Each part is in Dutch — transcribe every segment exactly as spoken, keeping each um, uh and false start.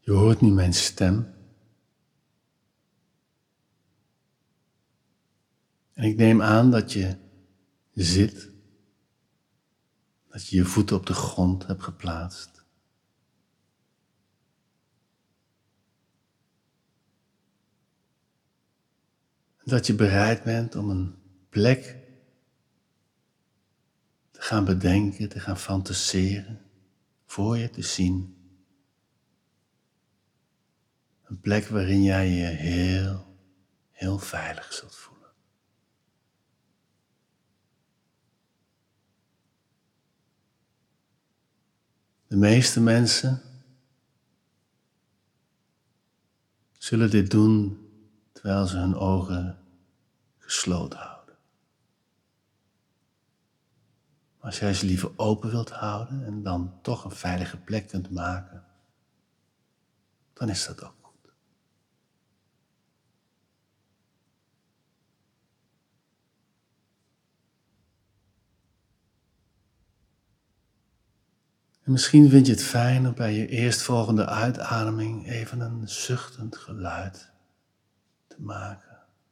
Je hoort nu mijn stem. En ik neem aan dat je zit, dat je je voeten op de grond hebt geplaatst. En dat je bereid bent om een plek te gaan bedenken, te gaan fantaseren, voor je te zien. Een plek waarin jij je heel, heel veilig zult voelen. De meeste mensen zullen dit doen terwijl ze hun ogen gesloten houden. Maar als jij ze liever open wilt houden en dan toch een veilige plek kunt maken, dan is dat ook goed. En misschien vind je het fijn om bij je eerstvolgende uitademing even een zuchtend geluid te maken.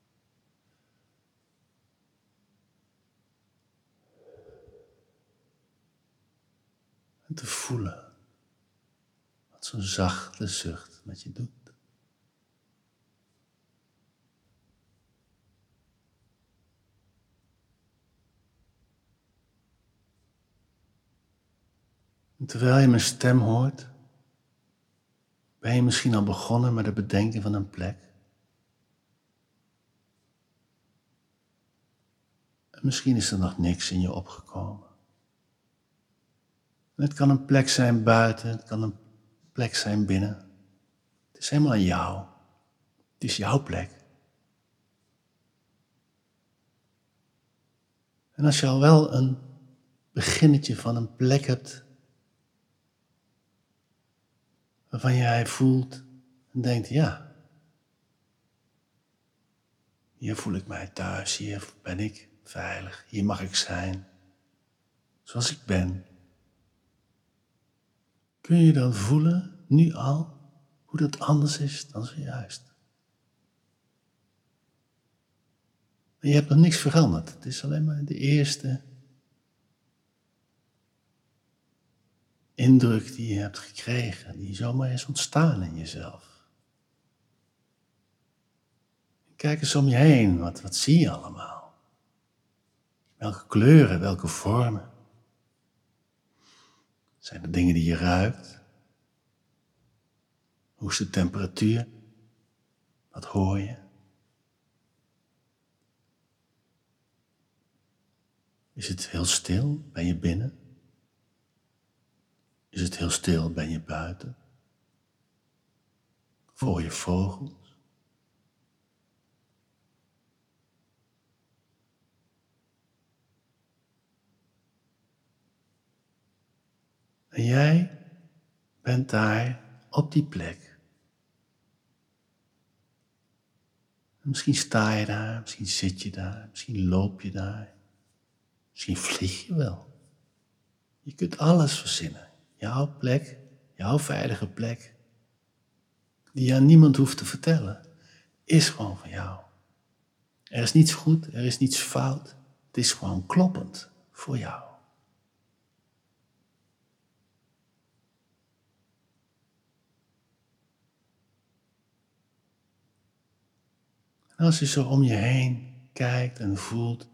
En te voelen wat zo'n zachte zucht met je doet. En terwijl je mijn stem hoort, ben je misschien al begonnen met het bedenken van een plek. En misschien is er nog niks in je opgekomen. En het kan een plek zijn buiten, het kan een plek zijn binnen. Het is helemaal aan jou. Het is jouw plek. En als je al wel een beginnetje van een plek hebt, waarvan jij voelt en denkt, ja, hier voel ik mij thuis, hier ben ik veilig, hier mag ik zijn, zoals ik ben. Kun je dan voelen, nu al, hoe dat anders is dan zojuist? En je hebt nog niks veranderd, het is alleen maar de eerste indruk die je hebt gekregen, die zomaar is ontstaan in jezelf. Kijk eens om je heen, wat, wat zie je allemaal? Welke kleuren, welke vormen? Zijn er dingen die je ruikt? Hoe is de temperatuur? Wat hoor je? Is het heel stil? Ben je binnen? Is het heel stil? Ben je buiten? Hoor je vogels? En jij bent daar op die plek. En misschien sta je daar, misschien zit je daar, misschien loop je daar. Misschien vlieg je wel. Je kunt alles verzinnen. Jouw plek, jouw veilige plek, die je aan niemand hoeft te vertellen, is gewoon van jou. Er is niets goed, er is niets fout. Het is gewoon kloppend voor jou. En als je zo om je heen kijkt en voelt,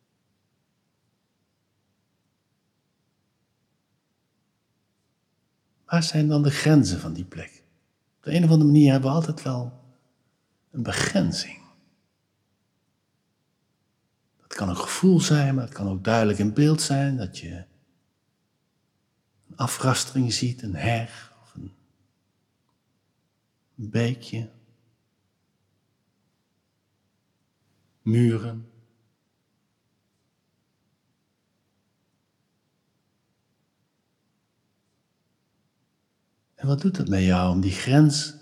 waar zijn dan de grenzen van die plek? Op de een of andere manier hebben we altijd wel een begrenzing. Het kan een gevoel zijn, maar het kan ook duidelijk in beeld zijn dat je een afrastering ziet, een heg of een beekje, muren. En wat doet het met jou om die grens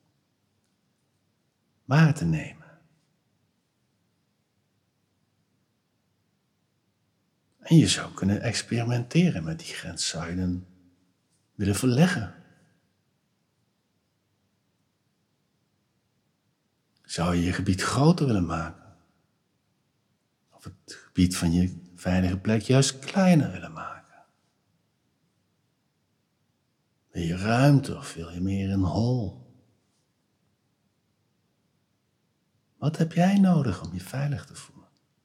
waar te nemen? En je zou kunnen experimenteren met die grens. Zou je hem willen verleggen? Zou je je gebied groter willen maken? Of het gebied van je veilige plek juist kleiner willen maken? Wil je ruimte of wil je meer een hol? Wat heb jij nodig om je veilig te voelen?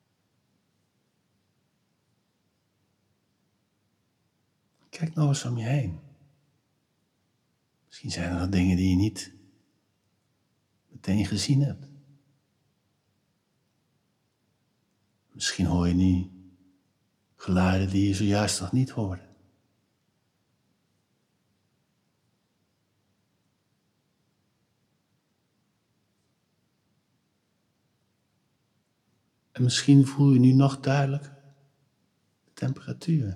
Kijk nou eens om je heen. Misschien zijn er nog dingen die je niet meteen gezien hebt. Misschien hoor je nu geluiden die je zojuist nog niet hoorde. En misschien voel je nu nog duidelijker de temperatuur.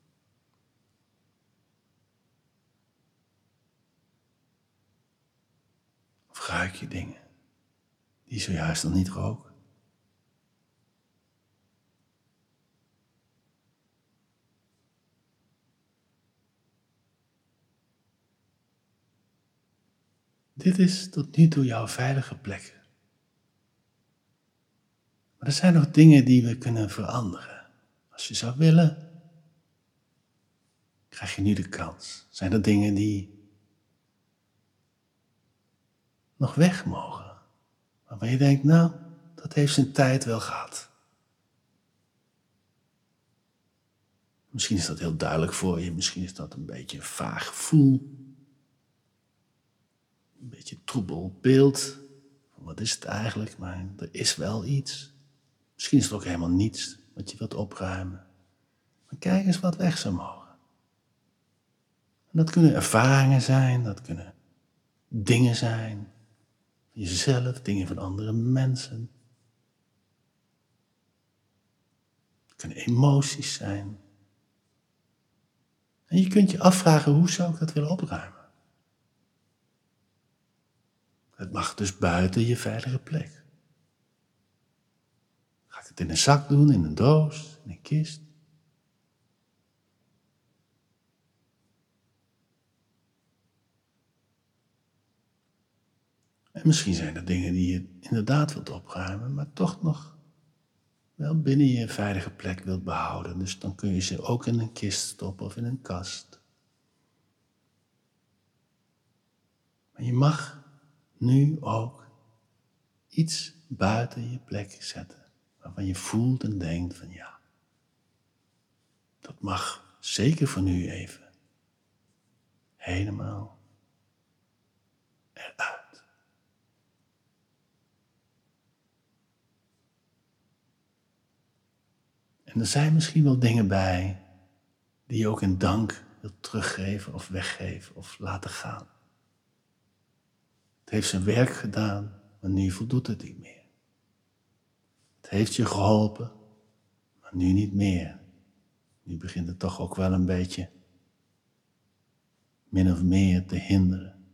Of ruik je dingen die je zojuist nog niet rook. Dit is tot nu toe jouw veilige plek. Maar er zijn nog dingen die we kunnen veranderen. Als je zou willen, krijg je nu de kans. Zijn er dingen die nog weg mogen? Waarvan je denkt, nou, dat heeft zijn tijd wel gehad. Misschien is dat heel duidelijk voor je. Misschien is dat een beetje een vaag gevoel. Een beetje troebel beeld. Wat is het eigenlijk? Maar er is wel iets. Misschien is het ook helemaal niets wat je wilt opruimen. Maar kijk eens wat weg zou mogen. En dat kunnen ervaringen zijn. Dat kunnen dingen zijn. Van jezelf, dingen van andere mensen. Het kunnen emoties zijn. En je kunt je afvragen, hoe zou ik dat willen opruimen? Het mag dus buiten je veilige plek. Ga ik het in een zak doen, in een doos, in een kist? En misschien zijn er dingen die je inderdaad wilt opruimen, maar toch nog wel binnen je veilige plek wilt behouden. Dus dan kun je ze ook in een kist stoppen of in een kast. Maar je mag nu ook iets buiten je plek zetten, waarvan je voelt en denkt van ja, dat mag zeker voor nu even helemaal eruit. En er zijn misschien wel dingen bij die je ook in dank wilt teruggeven of weggeven of laten gaan. Het heeft zijn werk gedaan, maar nu voldoet het niet meer. Het heeft je geholpen, maar nu niet meer. Nu begint het toch ook wel een beetje min of meer te hinderen.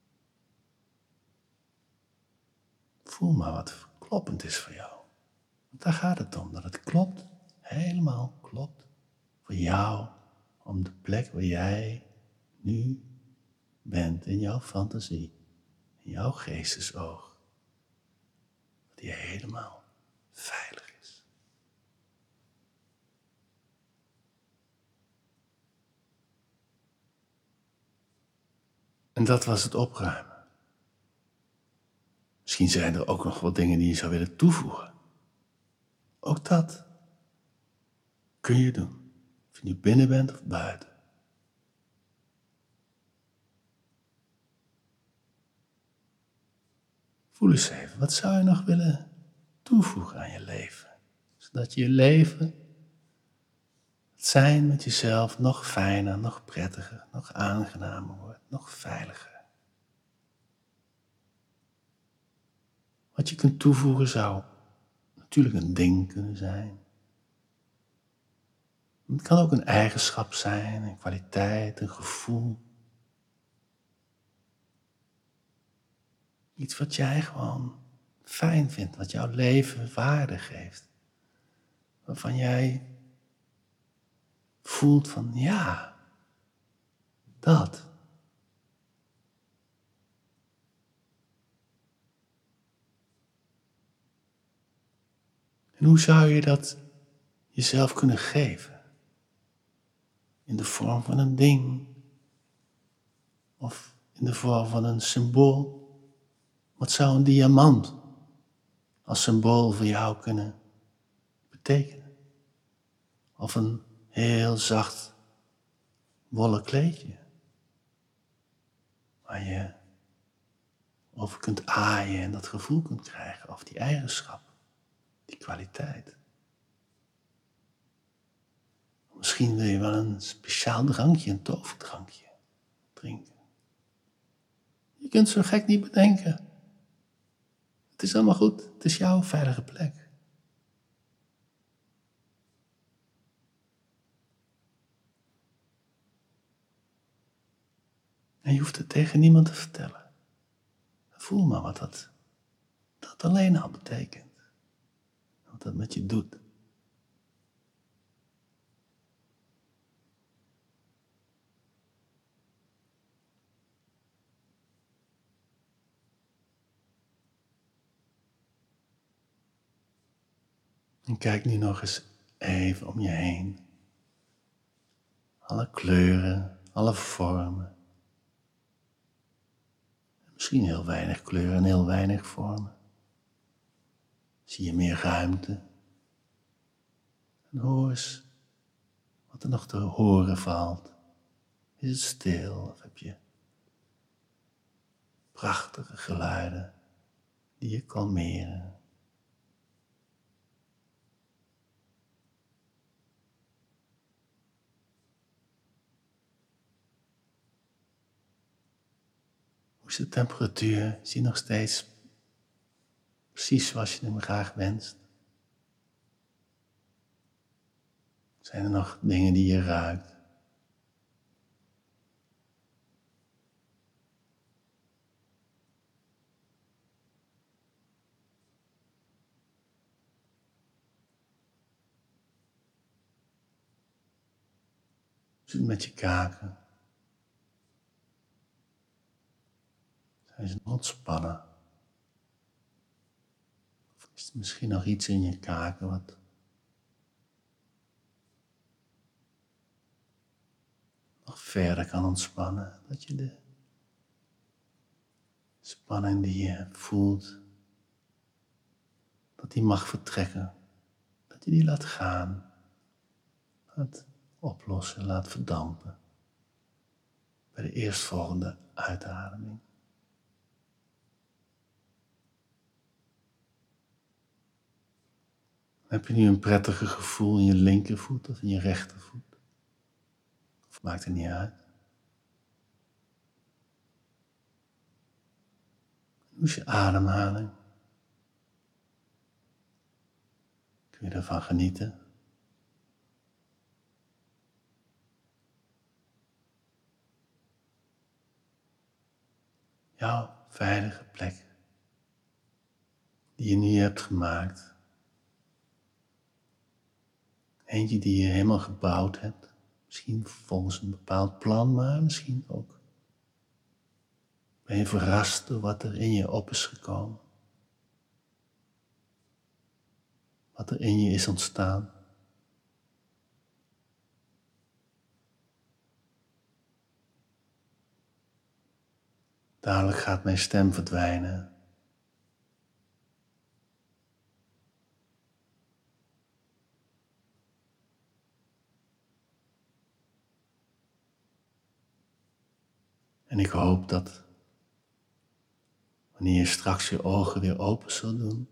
Voel maar wat kloppend is voor jou. Want daar gaat het om, dat het klopt, helemaal klopt voor jou, om de plek waar jij nu bent in jouw fantasie, in jouw geestesoog. Dat die helemaal veilig is. En dat was het opruimen. Misschien zijn er ook nog wel dingen die je zou willen toevoegen. Ook dat kun je doen. Of je nu binnen bent of buiten. Voel eens even, wat zou je nog willen toevoegen aan je leven? Zodat je je leven, het zijn met jezelf, nog fijner, nog prettiger, nog aangenamer wordt, nog veiliger. Wat je kunt toevoegen zou natuurlijk een ding kunnen zijn. Het kan ook een eigenschap zijn, een kwaliteit, een gevoel. Iets wat jij gewoon fijn vindt, wat jouw leven waarde geeft. Waarvan jij voelt van ja, dat. En hoe zou je dat jezelf kunnen geven? In de vorm van een ding of in de vorm van een symbool? Wat zou een diamant als symbool voor jou kunnen betekenen? Of een heel zacht wollen kleedje waar je over kunt aaien en dat gevoel kunt krijgen of die eigenschap, die kwaliteit. Misschien wil je wel een speciaal drankje, een toverdrankje drinken. Je kunt zo gek niet bedenken. Het is allemaal goed, het is jouw veilige plek. En je hoeft het tegen niemand te vertellen. Voel maar wat dat, dat alleen al betekent. Wat dat met je doet. En kijk nu nog eens even om je heen. Alle kleuren, alle vormen. Misschien heel weinig kleuren en heel weinig vormen. Zie je meer ruimte. En hoor eens wat er nog te horen valt. Is het stil of heb je prachtige geluiden die je kalmeren? Hoe is de temperatuur? Is die nog steeds precies zoals je hem graag wenst? Zijn er nog dingen die je ruikt? Hoe zit het met je kaken? Zijn ze nog ontspannen? Of is er misschien nog iets in je kaken wat nog verder kan ontspannen? Dat je de spanning die je voelt, dat die mag vertrekken. Dat je die laat gaan. Laat oplossen, laat verdampen. Bij de eerstvolgende uitademing. Heb je nu een prettige gevoel in je linkervoet of in je rechtervoet? Of maakt het niet uit? Hoe is je ademhaling? Kun je ervan genieten? Jouw veilige plek die je nu hebt gemaakt. Eentje die je helemaal gebouwd hebt. Misschien volgens een bepaald plan, maar misschien ook ben je verrast door wat er in je op is gekomen. Wat er in je is ontstaan. Dadelijk gaat mijn stem verdwijnen. En ik hoop dat wanneer je straks je ogen weer open zult doen,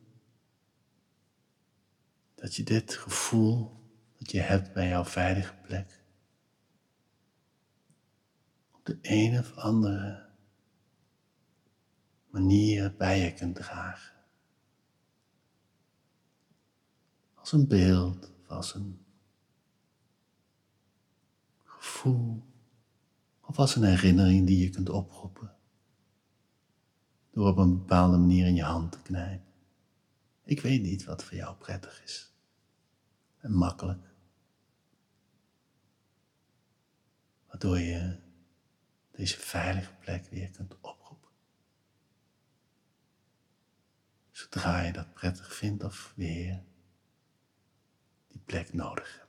dat je dit gevoel dat je hebt bij jouw veilige plek op de een of andere manier bij je kunt dragen. Als een beeld of als een gevoel of als een herinnering die je kunt oproepen door op een bepaalde manier in je hand te knijpen. Ik weet niet wat voor jou prettig is en makkelijk, waardoor je deze veilige plek weer kunt oproepen. Zodra je dat prettig vindt of weer plek nodig hebt.